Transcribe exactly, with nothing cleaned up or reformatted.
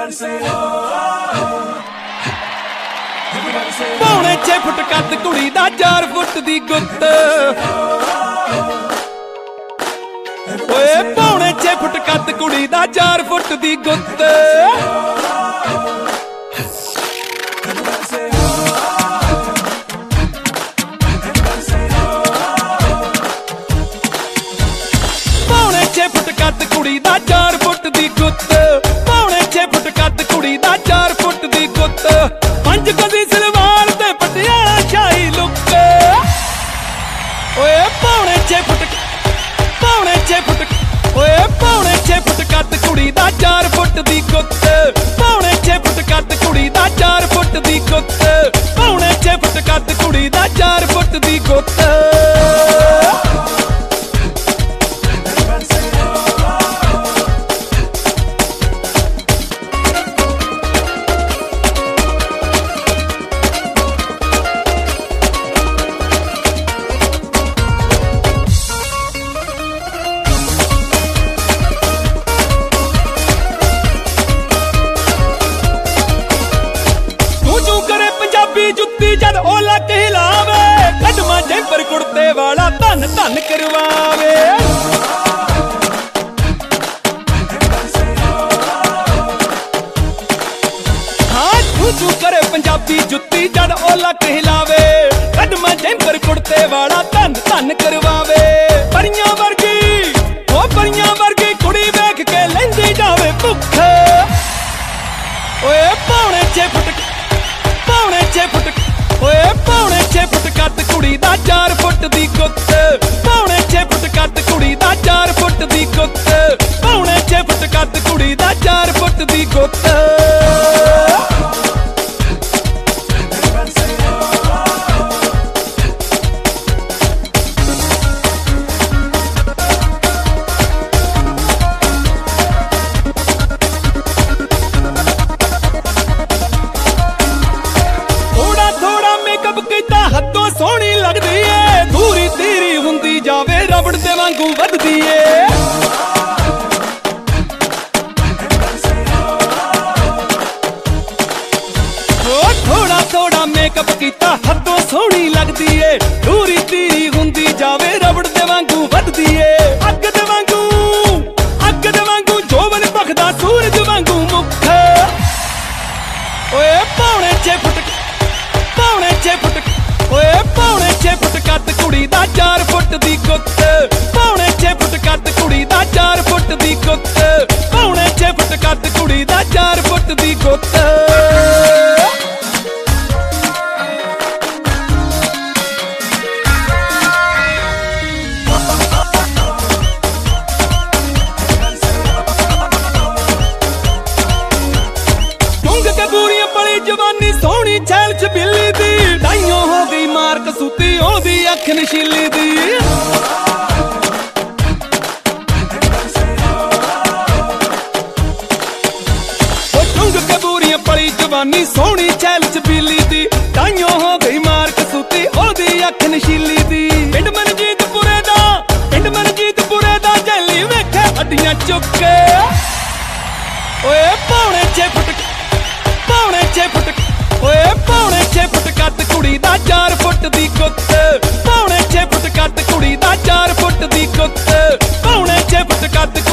पौने छे फुट कद कुड़ी दा चार फुट दी गुत्त ओए पौने छे फुट कद कुड़ी दा चार फुट दी गुत्त पौने छे फुट कद कुड़ी दा चार फुट दी गुत्त पौने छे फुट कद कुड़ी दा चार फुट दी गुत्त पंज गदी सलवार ते पटियाला शाही लुक ओए पौने छे फुट पौने छे फुट ओए पौने छे फुट कद कुड़ी दा चार फुट दी गुत्त पौने छे फुट कद कुड़ी दा चार फुट दी गुत्त पौने छे फुट कद कुड़ी दा चार फुट दी गुत्त जुत्ती जद ओला कहलावे कदमा जैपर कुड़ते वाला धन धन करवावे हाँ तू तू करे पंजाबी जुत्ती जद ओला कहलावे कदमा जैपर कुड़ते वाला धन धन करवावे परियां वर्गी ओ परियां वर्गी कुड़ी वेख के लैंदी जावे भुख ओए पौने छे फुट पौने छे फुट ओए पौने छे फुट कद कुड़ी दा चार फुट दी गुत्त पौने छे फुट कद कुड़ी दा चार फुट दी गुत्त पौने छे फुट कद कुड़ी दा चार फुट दी गुत्त हदों सोहनी लगदी है दूरी तीरी हुंदी जावे रबड़ दे वांगू वधदी है थोड़ा थोड़ा मेकअप कीता हदों सोहनी लगदी है दूरी तीरी हुंदी जावे रबड़ दे वांगू वधदी है अग दे वांगू अग दे वांगू जोवन भखदा सूरज वांगू मुख ओए पौने छे फुट पौने छे फुट ओए पौने छे फुट कद कुड़ी दा चार फुट दी गुत्त पौने छे फुट कद कुड़ी दा चार फुट दी गुत्त पौने छे फुट कद कुड़ी दा चार फुट दी गुत्त ढुंग के बूरियां पली जवानी सोहनी छैल च बिल्ली दी दाइयों हो गई मार कसूती ओदी अख नशीली दी ढुंग के बूरियां पली जवानी सोहनी छैल च बिल्ली दी दाइयों हो गई मार कसूती ओदी अख नशीली दी पिंड मनजीतपुरे दा पिंड मनजीतपुरे दा जैली वेखे हड्डियां चुक ओए पौने छे फुट पौने छे फुट ओए पौने छे फुट कद कुड़ी दा चार फुट दी गुत्त पौने छे फुट कद कुड़ी दा चार फुट दी गुत्त पौने छे फुट कद